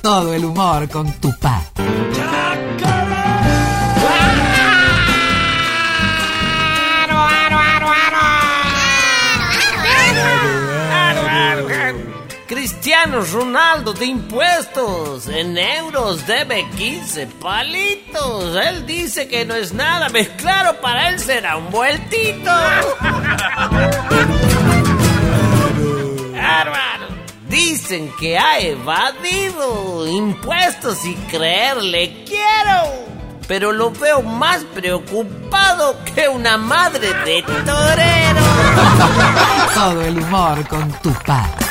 Todo el humor con Tupac. Cristiano Ronaldo de impuestos, en euros debe 15 palitos. Él dice que no es nada, pues claro, para él será un vueltito. Hermano, dicen que ha evadido impuestos y creerle quiero, pero lo veo más preocupado que una madre de torero. Todo el humor con Tupac.